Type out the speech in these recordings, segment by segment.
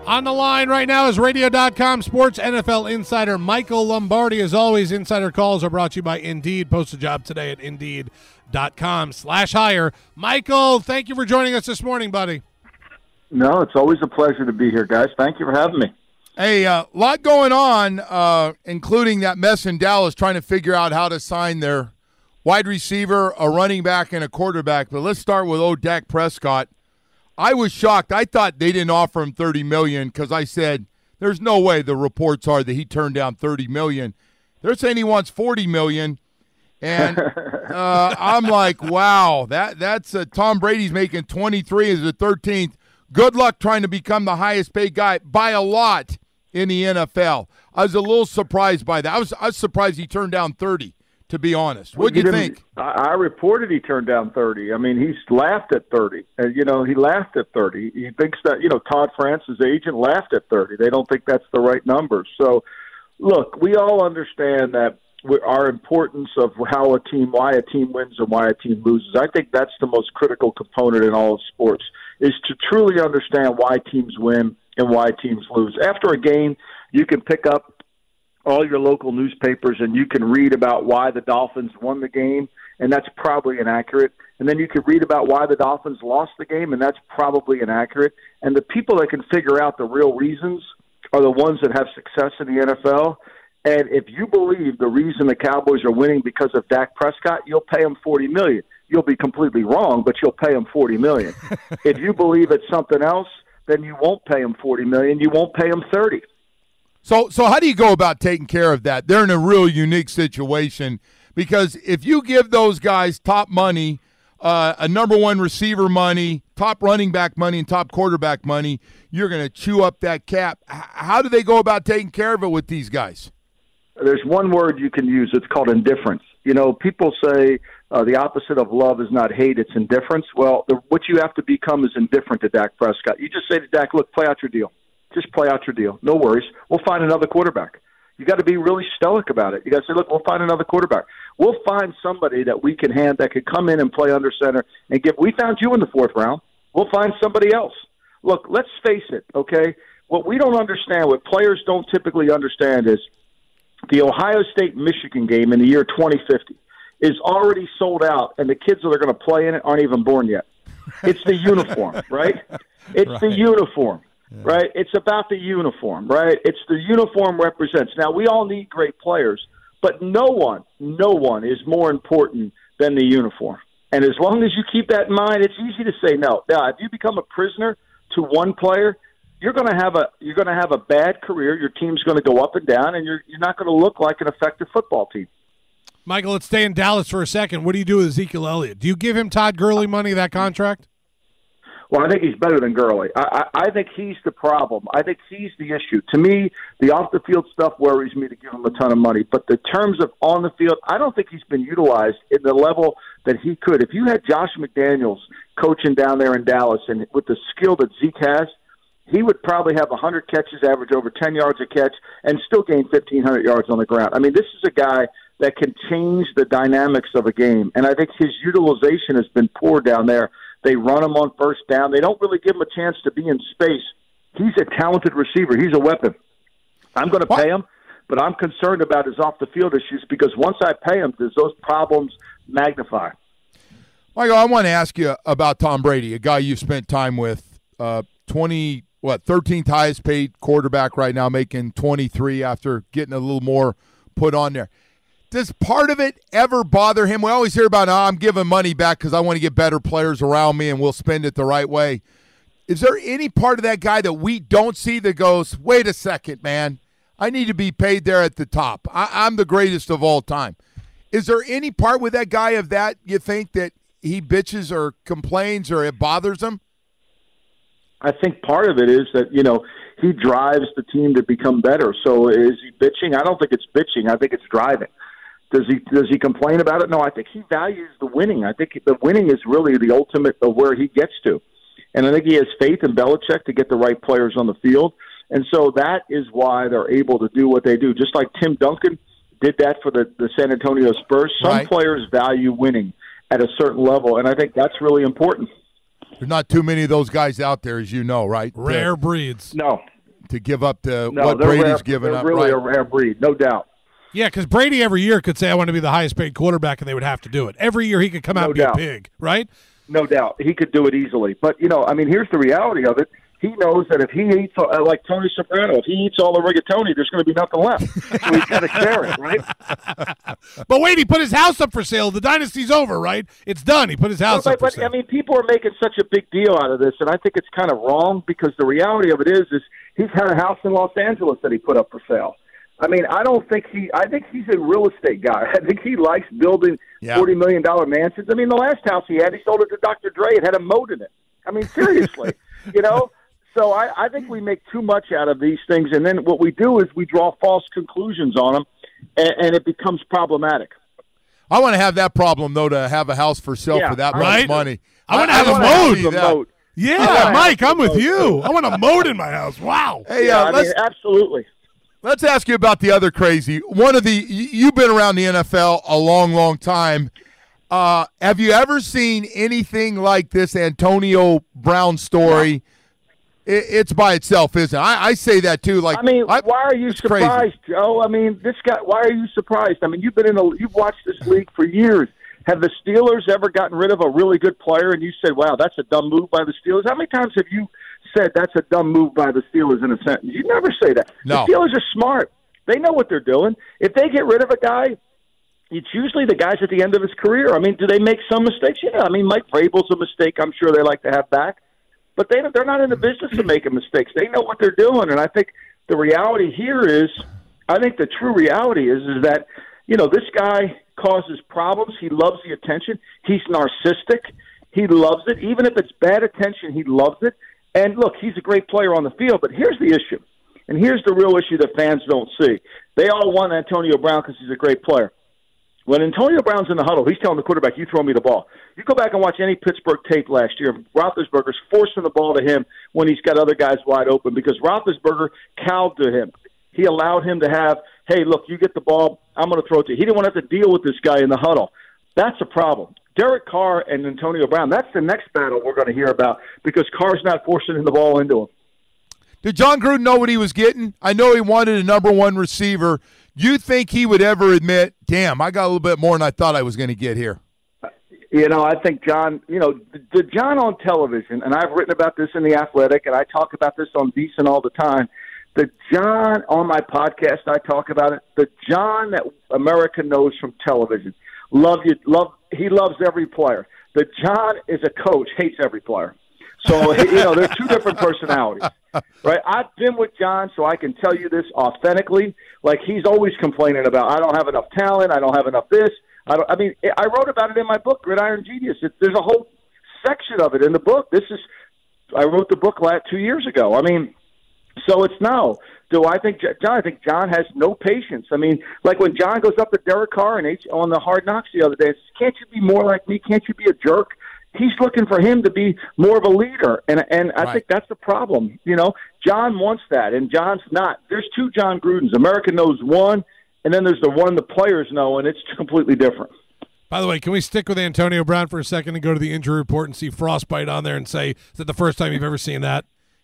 On the line right now is Radio.com sports NFL insider Michael Lombardi. As always, insider calls are brought to you by Indeed. Post a job today at Indeed.com/hire. Michael, thank you for joining us this morning, buddy. No, it's always a pleasure to be here, guys. Thank you for having me. Hey, a lot going on, including that mess in Dallas trying to figure out how to sign their wide receiver, a running back, and a quarterback. But let's start with Dak Prescott. I was shocked. I thought they didn't offer him $30 million because I said there's no way. The reports are that he turned down $30 million. They're saying he wants $40 million. And I'm like, wow, that's Tom Brady's making 23 as the 13th. Good luck trying to become the highest paid guy by a lot in the NFL. I was a little surprised by that. I was surprised he turned down 30, to be honest. What do you think? I reported he turned down 30. I mean, he's laughed at 30. And, he laughed at 30. He thinks that, Todd France's agent laughed at 30. They don't think that's the right number. So, look, we all understand that our importance of why a team wins and why a team loses. I think that's the most critical component in all of sports, is to truly understand why teams win and why teams lose. After a game, you can pick up all your local newspapers and you can read about why the Dolphins won the game, and that's probably inaccurate. And then you can read about why the Dolphins lost the game, and that's probably inaccurate. And the people that can figure out the real reasons are the ones that have success in the NFL. And if you believe the reason the Cowboys are winning because of Dak Prescott, you'll pay him $40 million. You'll be completely wrong, but you'll pay him $40 million. If you believe it's something else, then you won't pay him $40 million. You won't pay him $30. So how do you go about taking care of that? They're in a real unique situation because if you give those guys top money, a number one receiver money, top running back money, and top quarterback money, you're going to chew up that cap. How do they go about taking care of it with these guys? There's one word you can use. It's called indifference. People say the opposite of love is not hate, it's indifference. Well, what you have to become is indifferent to Dak Prescott. You just say to Dak, look, play out your deal. Just play out your deal. No worries. We'll find another quarterback. You got to be really stoic about it. You got to say, look, we'll find another quarterback. We'll find somebody that we can hand that could come in and play under center and give. We found you in the fourth round. We'll find somebody else. Look, let's face it, okay? What we don't understand, what players don't typically understand is the Ohio State-Michigan game in the year 2050 is already sold out, and the kids that are going to play in it aren't even born yet. It's the uniform, right? It's right. The uniform. Yeah. Right? It's about the uniform, right? It's the uniform represents. Now, we all need great players, but no one is more important than the uniform. And as long as you keep that in mind, it's easy to say no. Now, if you become a prisoner to one player, you're going to have a bad career. Your team's going to go up and down, and you're not going to look like an effective football team. Michael, let's stay in Dallas for a second. What do you do with Ezekiel Elliott? Do you give him Todd Gurley money, that contract? Well, I think he's better than Gurley. I think he's the problem. I think he's the issue. To me, the off-the-field stuff worries me to give him a ton of money. But the terms of on the field, I don't think he's been utilized in the level that he could. If you had Josh McDaniels coaching down there in Dallas, and with the skill that Zeke has, he would probably have 100 catches, average over 10 yards a catch, and still gain 1,500 yards on the ground. I mean, this is a guy that can change the dynamics of a game. And I think his utilization has been poor down there. They run him on first down. They don't really give him a chance to be in space. He's a talented receiver. He's a weapon. I'm going to pay him, but I'm concerned about his off-the-field issues because once I pay him, does those problems magnify? Michael, I want to ask you about Tom Brady, a guy you've spent time with, 13th highest paid quarterback right now, making 23 after getting a little more put on there. Does part of it ever bother him? We always hear about, I'm giving money back because I want to get better players around me and we'll spend it the right way. Is there any part of that guy that we don't see that goes, wait a second, man, I need to be paid there at the top. I'm the greatest of all time. Is there any part with that guy of that you think that he bitches or complains or it bothers him? I think part of it is that, he drives the team to become better. So is he bitching? I don't think it's bitching. I think it's driving. Does he complain about it? No, I think he values the winning. I think the winning is really the ultimate of where he gets to. And I think he has faith in Belichick to get the right players on the field. And so that is why they're able to do what they do. Just like Tim Duncan did that for the San Antonio Spurs. Some players value winning at a certain level, and I think that's really important. There's not too many of those guys out there, as you know, right? Rare breeds. No, to give up No, what they're Brady's rare, given they're up. really Right. a rare breed, no doubt. Yeah, because Brady every year could say, I want to be the highest paid quarterback, and they would have to do it. Every year he could come out and be doubt. big, right? No doubt. He could do it easily. But, here's the reality of it. He knows that if he eats, like Tony Soprano, if he eats all the rigatoni, there's going to be nothing left. So he's got to share it, right? But wait, he put his house up for sale. The dynasty's over, right? It's done. He put his house up for sale. People are making such a big deal out of this, and I think it's kind of wrong because the reality of it is he's had a house in Los Angeles that he put up for sale. I think he's a real estate guy. I think he likes building $40 million mansions. The last house he sold it to Dr. Dre. It had a moat in it. Seriously, So I think we make too much out of these things, and then what we do is we draw false conclusions on them, and it becomes problematic. I want to have that problem, though, to have a house for sale for that much money. I want to have a moat. Yeah, Mike, I'm with you. I want a moat in my house. Wow. Hey, absolutely. Let's ask you about the other crazy. You've been around the NFL a long, long time. Have you ever seen anything like this Antonio Brown story? Yeah. It's by itself, isn't it? I say that too. Like, why are you surprised, crazy. Joe? This guy. Why are you surprised? You've watched this league for years. Have the Steelers ever gotten rid of a really good player and you said, "Wow, that's a dumb move by the Steelers"? How many times have you said that's a dumb move by the Steelers in a sentence? You never say that. No. The Steelers are smart. They know what they're doing. If they get rid of a guy, it's usually the guys at the end of his career. Do they make some mistakes? Yeah. Mike Vrabel's a mistake. I'm sure they like to have back. But they're not in the business of making mistakes. They know what they're doing. And I think the reality here is, the true reality is that, this guy causes problems. He loves the attention. He's narcissistic. He loves it. Even if it's bad attention, he loves it. And look, he's a great player on the field. But here's the issue. And here's the real issue that fans don't see. They all want Antonio Brown because he's a great player. When Antonio Brown's in the huddle, he's telling the quarterback, you throw me the ball. You go back and watch any Pittsburgh tape last year, Roethlisberger's forcing the ball to him when he's got other guys wide open because Roethlisberger cowed to him. He allowed him to have, hey, look, you get the ball, I'm going to throw it to you. He didn't want to have to deal with this guy in the huddle. That's a problem. Derek Carr and Antonio Brown, that's the next battle we're going to hear about because Carr's not forcing the ball into him. Did John Gruden know what he was getting? I know he wanted a number one receiver. You think he would ever admit, damn, I got a little bit more than I thought I was going to get here? I think John, the John on television, and I've written about this in The Athletic, and I talk about this on VSiN all the time. The John on my podcast, I talk about it. The John that America knows from television. He loves every player. The John is a coach, hates every player. So, they're two different personalities, right? I've been with John, so I can tell you this authentically. Like, he's always complaining about, I don't have enough talent, I don't have enough this. I wrote about it in my book, Gridiron Genius. There's a whole section of it in the book. I wrote the book 2 years ago. So it's no. Do I think John? I think John has no patience. Like when John goes up to Derek Carr and on the Hard Knocks the other day, says, can't you be more like me? Can't you be a jerk? He's looking for him to be more of a leader, and I think that's the problem. John wants that, and John's not. There's two John Grudens. America knows one, and then there's the one the players know, and it's completely different. By the way, can we stick with Antonio Brown for a second and go to the injury report and see frostbite on there and say, is that the first time you've ever seen that?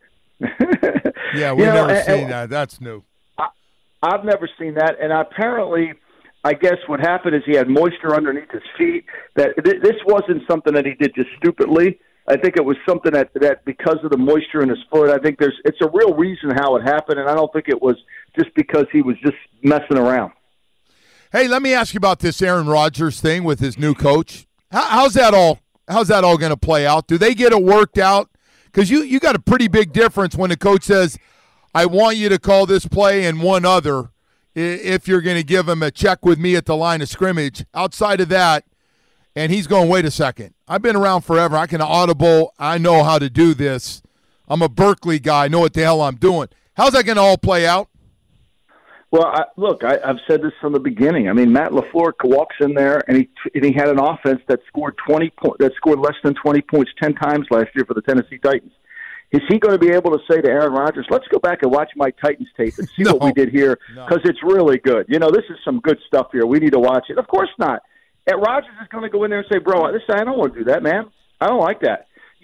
Yeah, we've never seen that. That's new. I've never seen that, and apparently – I guess what happened is he had moisture underneath his feet. That this wasn't something that he did just stupidly. I think it was something that because of the moisture in his foot, I think it's a real reason how it happened, and I don't think it was just because he was just messing around. Hey, let me ask you about this Aaron Rodgers thing with his new coach. How's that all going to play out? Do they get it worked out? Because you got a pretty big difference when the coach says, I want you to call this play and one other, if you're going to give him a check with me at the line of scrimmage. Outside of that, and he's going, wait a second. I've been around forever. I can audible. I know how to do this. I'm a Berkeley guy. I know what the hell I'm doing. How's that going to all play out? Well, I've said this from the beginning. Matt LaFleur walks in there, and he had an offense that scored less than 20 points 10 times last year for the Tennessee Titans. Is he going to be able to say to Aaron Rodgers, let's go back and watch my Titans tape and see what we did here because it's really good. This is some good stuff here. We need to watch it. Of course not. And Rodgers is going to go in there and say, bro, I don't want to do that, man. I don't like that.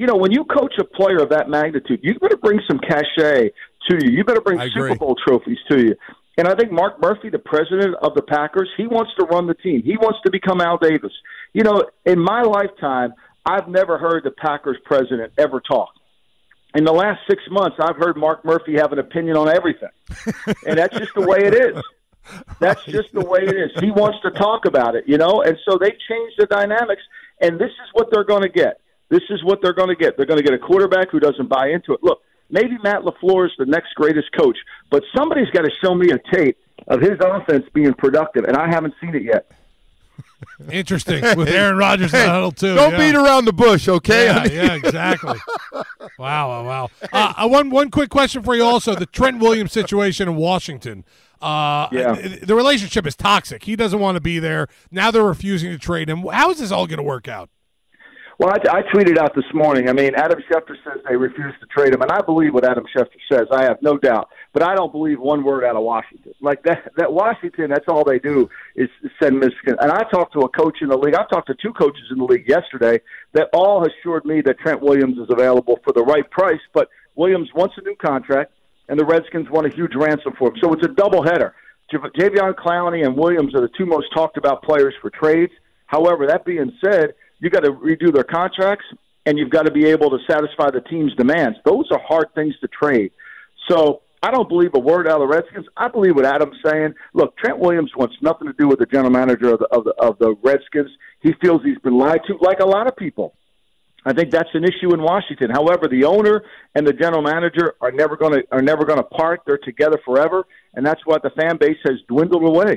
when you coach a player of that magnitude, you better bring some cachet to you. You better bring Super Bowl trophies to you. And I think Mark Murphy, the president of the Packers, he wants to run the team. He wants to become Al Davis. In my lifetime, I've never heard the Packers president ever talk. In the last 6 months, I've heard Mark Murphy have an opinion on everything. And that's just the way it is. That's just the way it is. He wants to talk about it, And so they changed the dynamics, and this is what they're going to get. This is what they're going to get. They're going to get a quarterback who doesn't buy into it. Look, maybe Matt LaFleur is the next greatest coach, but somebody's got to show me a tape of his offense being productive, and I haven't seen it yet. Interesting. With Aaron Rodgers in the huddle, too. Don't beat around the bush, okay? Yeah, exactly. Wow. One quick question for you also. The Trent Williams situation in Washington. The relationship is toxic. He doesn't want to be there. Now they're refusing to trade him. How is this all going to work out? Well, I tweeted out this morning. I mean, Adam Schefter says they refuse to trade him, and I believe what Adam Schefter says. I have no doubt. But I don't believe one word out of Washington. Like that Washington, that's all they do is send Michigan. And I talked to a coach in the league. I talked to 2 coaches in the league yesterday that all assured me that Trent Williams is available for the right price. But Williams wants a new contract, and the Redskins want a huge ransom for him. So it's a doubleheader. Jadeveon Clowney and Williams are the 2 most talked about players for trades. However, that being said, you got to redo their contracts, and you've got to be able to satisfy the team's demands. Those are hard things to trade. So I don't believe a word out of the Redskins. I believe what Adam's saying. Look, Trent Williams wants nothing to do with the general manager of the Redskins. He feels he's been lied to, like a lot of people. I think that's an issue in Washington. However, the owner and the general manager are never going to part. They're together forever, and that's why the fan base has dwindled away.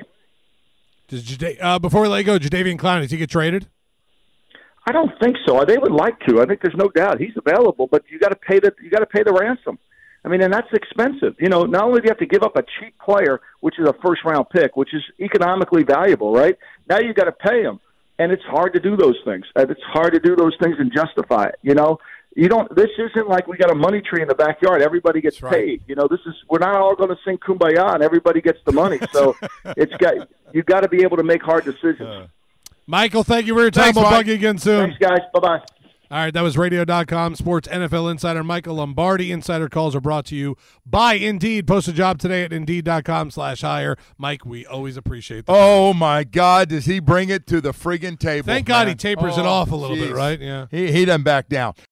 Before we let you go, Jadeveon Clowney, does he get traded? I don't think so. They would like to. I think there's no doubt he's available, but you got to pay the ransom. I mean, and that's expensive. Not only do you have to give up a cheap player, which is a first-round pick, which is economically valuable, right? Now you got to pay him, and it's hard to do those things. It's hard to do those things and justify it. You don't. This isn't like we got a money tree in the backyard. Everybody gets paid. We're not all going to sing Kumbaya and everybody gets the money. So you got to be able to make hard decisions. Michael, thank you for your time. We'll bug you again soon. Thanks, guys. Bye-bye. All right, that was Radio.com Sports NFL Insider Michael Lombardi. Insider calls are brought to you by Indeed. Post a job today at Indeed.com/hire. Mike, we always appreciate that. Oh, my God. Does he bring it to the friggin' table? Thank God he tapers it off a little bit, right? Yeah. He doesn't back down.